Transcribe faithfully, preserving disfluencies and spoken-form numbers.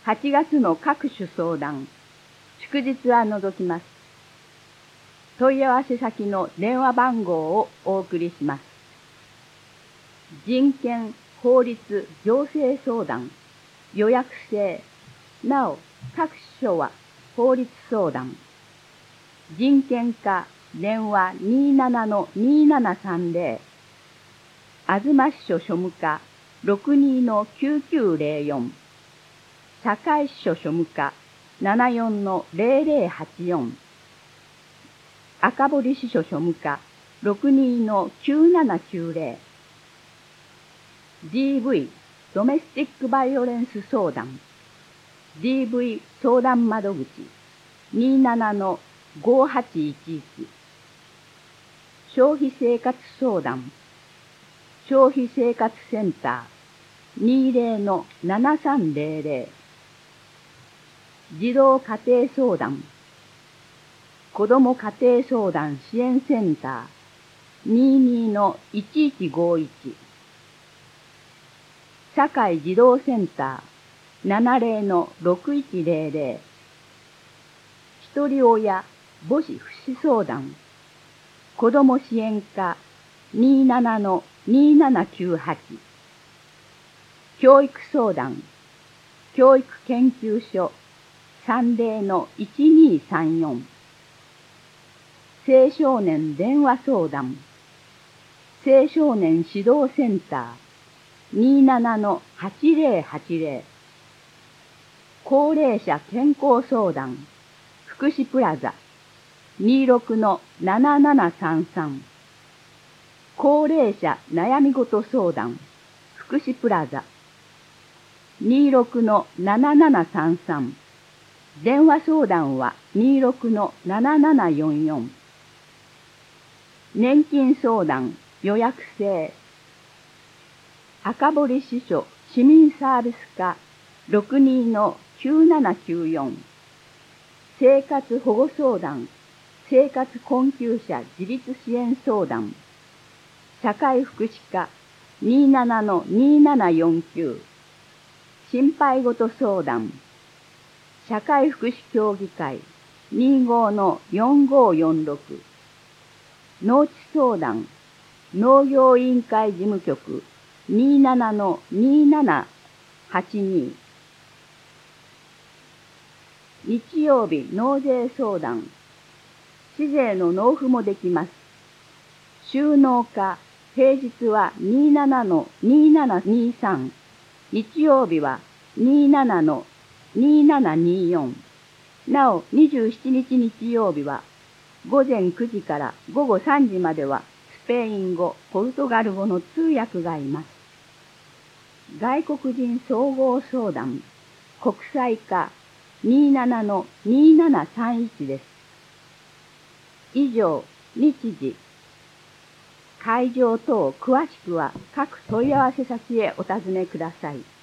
はちがつの各種相談、祝日は除きます。問い合わせ先の電話番号をお送りします。人権、法律、行政相談、予約制。なお、各所は法律相談。人権課電話 にーななのにーななさんぜろ。あずま支所庶務課 ろくにのきゅうきゅうぜろよん。堺支所庶務課 ななよんのぜろぜろはちよん。赤堀支所庶務課 ろくにのきゅうななきゅうぜろ。ディーブイ ドメスティックバイオレンス相談。ディーブイ 相談窓口 にーななのごはちいちいち。消費生活相談。消費生活センター にーぜろのななさんぜろぜろ。児童家庭相談。子ども家庭相談支援センター にーにのいちいちごいち。堺児童センター ななぜろのろくいちぜろぜろ。ひとり親母子福祉相談。子ども支援課 にーななのにーななきゅうはち。教育相談。教育研究所 さんぜろのいちにさんよん。青少年電話相談。青少年指導センター にーななのはちぜろはちぜろ。高齢者健康相談。福祉プラザ にーろくのななななさんさん。高齢者悩み事相談。福祉プラザ にーろくのななななさんさん。電話相談は にーろくのななななよんよん。年金相談予約制。赤堀支所市民サービス課 ろくにのきゅうななきゅうよん。生活保護相談。生活困窮者自立支援相談。社会福祉課 にーななのにーななよんきゅう。心配事相談。社会福祉協議会 にーごのよんごよんろく。農地相談。農業委員会事務局 にーななのにーななはちに。日曜日納税相談。市税の納付もできます。収納課平日は にーななのにーななにさん。日曜日は にーななのにーななによん。なおにじゅうしちにち日曜日はごぜんくじからごごさんじまではスペイン語、ポルトガル語の通訳がいます。外国人総合相談。国際課 にーななのにーななさんいち です。以上、日時、会場等詳しくは各問い合わせ先へお尋ねください。